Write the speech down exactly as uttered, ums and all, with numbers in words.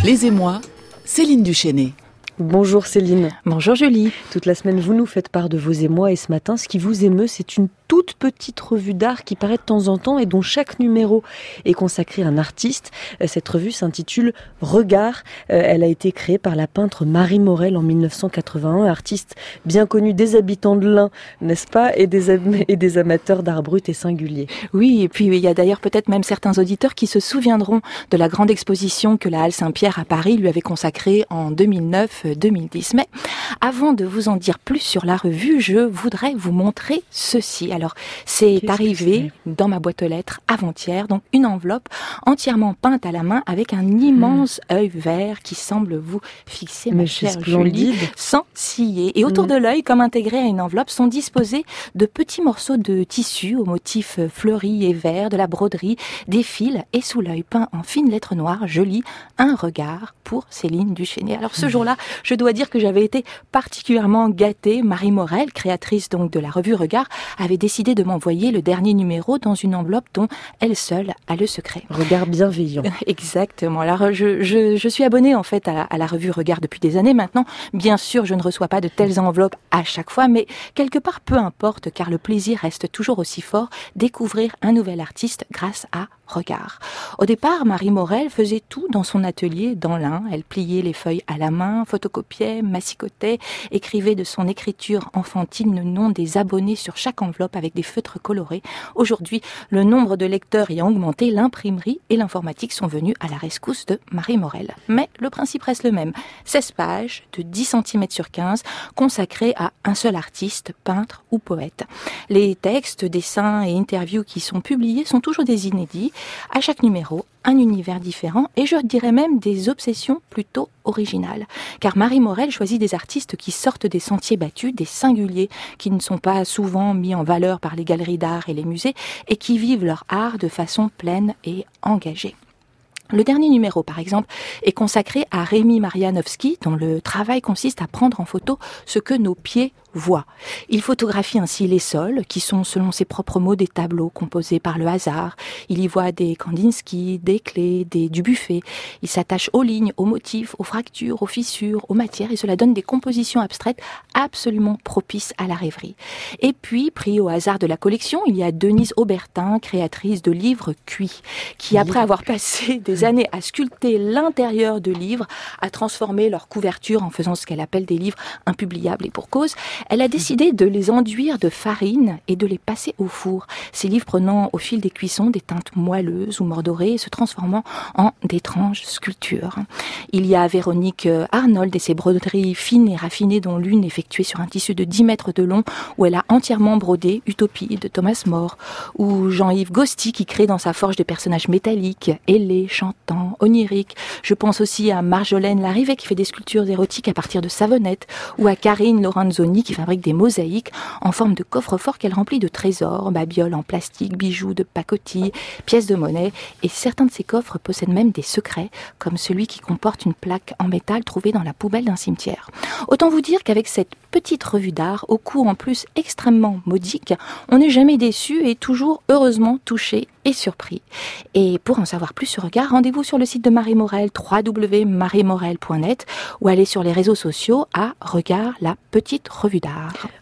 Les Émois, Céline Duchesnay. Bonjour Céline. Bonjour Julie. Toute la semaine, vous nous faites part de vos émois et ce matin, ce qui vous émeut, c'est une toute petite revue d'art qui paraît de temps en temps et dont chaque numéro est consacré à un artiste. Cette revue s'intitule Regard. Elle a été créée par la peintre Marie Morel en mille neuf cent quatre-vingt-un, artiste bien connue des habitants de l'Ain, n'est-ce pas, et des, am- et des amateurs d'art brut et singulier. Oui, et puis il y a d'ailleurs peut-être même certains auditeurs qui se souviendront de la grande exposition que la Halle Saint-Pierre à Paris lui avait consacrée en deux mille neuf deux mille dix. Mais avant de vous en dire plus sur la revue, je voudrais vous montrer ceci. Alors, c'est Qu'est-ce arrivé c'est dans ma boîte aux lettres avant-hier, donc une enveloppe entièrement peinte à la main avec un immense mmh. œil vert qui semble vous fixer, ma Mais chère Julie, sans ciller. Et autour mmh. de l'œil, comme intégré à une enveloppe, sont disposés de petits morceaux de tissu au motif fleuri et vert, de la broderie, des fils, et sous l'œil peint en fines lettres noires, je lis un regard pour Céline Duchesnay. Alors ce mmh. jour-là, je dois dire que j'avais été particulièrement gâtée. Marie Morel, créatrice donc de la revue Regard, avait décidé de m'envoyer le dernier numéro dans une enveloppe dont elle seule a le secret. Regard bienveillant. Exactement. Alors je, je, je suis abonnée en fait à la, à la revue Regard depuis des années maintenant. Bien sûr, je ne reçois pas de telles enveloppes à chaque fois, mais quelque part peu importe, car le plaisir reste toujours aussi fort, découvrir un nouvel artiste grâce à Regard. Au départ, Marie Morel faisait tout dans son atelier dans l'Ain. Elle pliait les feuilles à la main, photocopiait, massicotait, écrivait de son écriture enfantine le nom des abonnés sur chaque enveloppe avec des feutres colorés. Aujourd'hui, le nombre de lecteurs ayant augmenté, l'imprimerie et l'informatique sont venus à la rescousse de Marie Morel. Mais le principe reste le même. seize pages de dix centimètres sur quinze consacrées à un seul artiste, peintre ou poète. Les textes, dessins et interviews qui sont publiés sont toujours des inédits. À chaque numéro, un univers différent et je dirais même des obsessions plutôt originales. Car Marie Morel choisit des artistes qui sortent des sentiers battus, des singuliers qui ne sont pas souvent mis en valeur par les galeries d'art et les musées et qui vivent leur art de façon pleine et engagée. Le dernier numéro, par exemple, est consacré à Rémi Marianovski, dont le travail consiste à prendre en photo ce que nos pieds voient. Il photographie ainsi les sols, qui sont, selon ses propres mots, des tableaux composés par le hasard. Il y voit des Kandinsky, des clés, des Dubuffet. Il s'attache aux lignes, aux motifs, aux fractures, aux fissures, aux matières, et cela donne des compositions abstraites absolument propices à la rêverie. Et puis, pris au hasard de la collection, il y a Denise Aubertin, créatrice de livres cuits, qui, après avoir passé des années à sculpter l'intérieur de livres, a transformé leur couverture en faisant ce qu'elle appelle des livres impubliables. Et pour cause, elle a décidé de les enduire de farine et de les passer au four. Ces livres prenant au fil des cuissons des teintes moelleuses ou mordorées et se transformant en d'étranges sculptures. Il y a Véronique Arnold et ses broderies fines et raffinées, dont l'une effectuée sur un tissu de dix mètres de long où elle a entièrement brodé Utopie de Thomas More, ou Jean-Yves Gosti qui crée dans sa forge des personnages métalliques, ailés, chantants, oniriques. Je pense aussi à Marjolaine Larrivet qui fait des sculptures érotiques à partir de savonnettes, ou à Karine Lorenzoni qui fabrique des mosaïques en forme de coffre-fort qu'elle remplit de trésors, babioles en plastique, bijoux de pacotille, pièces de monnaie, et certains de ces coffres possèdent même des secrets, comme celui qui comporte une plaque en métal trouvée dans la poubelle d'un cimetière. Autant vous dire qu'avec cette petite revue d'art, au coût en plus extrêmement modique, on n'est jamais déçu et toujours heureusement touché et surpris. Et pour en savoir plus sur Regard, rendez-vous sur le site de Marie Morel, w w w point marie morel point net, ou allez sur les réseaux sociaux à Regard, la petite revue d'art.